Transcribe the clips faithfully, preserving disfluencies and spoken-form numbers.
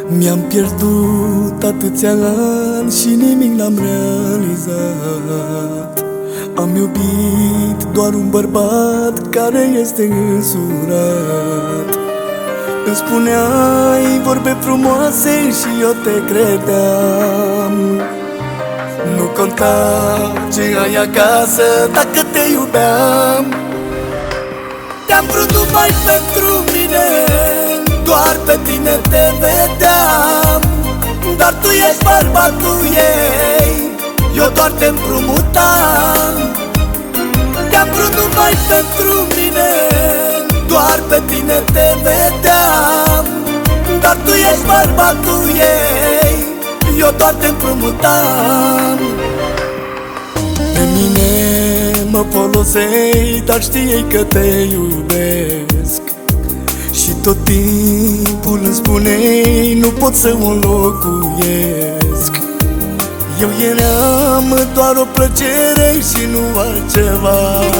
Mi-am pierdut atâția ani și nimic n-am realizat. Am iubit doar un bărbat care este însurat. Îmi spuneai vorbe frumoase și eu te credeam. Nu conta ce ai acasă dacă te iubeam. Te-am vrut numai pentru mine, doar pe tine te vedeam. Dar tu ești bărbatul ei, eu doar te împrumutam. Te-am vrut numai pentru mine, doar pe tine te vedeam. Dar tu ești bărbatul ei, eu doar te împrumutam. Pe mine mă foloseai, dar știai că te iubesc. Și tot timpul îmi spuneai, nu pot să o înlocuiesc. Eu eram doar o plăcere și nu altceva.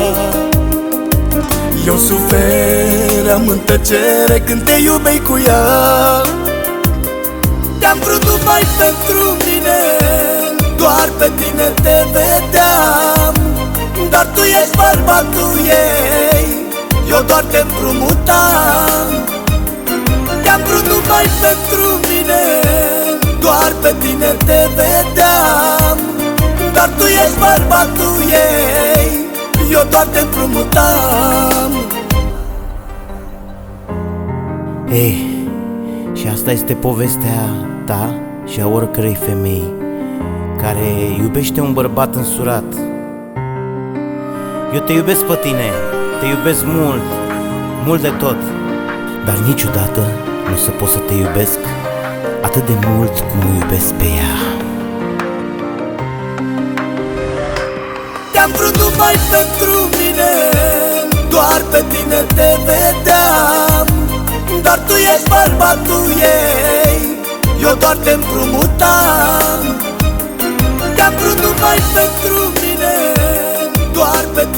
Eu sufeream în tăcere când te iubeai cu ea. Te-am vrut numai pentru mine, doar pe tine te vedeam. Dar tu ești bărbatul ei, eu doar te împrumutam. Te-am vrut numai pentru mine, doar pe tine te vedeam. Dar tu ești bărbatul ei, eu doar te împrumutam. Ei, și asta este povestea ta și a oricărei femei care iubește un bărbat însurat. Eu te iubesc pe tine, te iubesc mult, mult de tot, dar niciodată nu o să pot să te iubesc atât de mult cum o iubesc pe ea. Te-am vrut numai pentru mine, doar pe tine te vedeam. Dar tu ești bărbatul ei, eu doar te împrumutam. Te-am vrut numai pentru mine, doar pe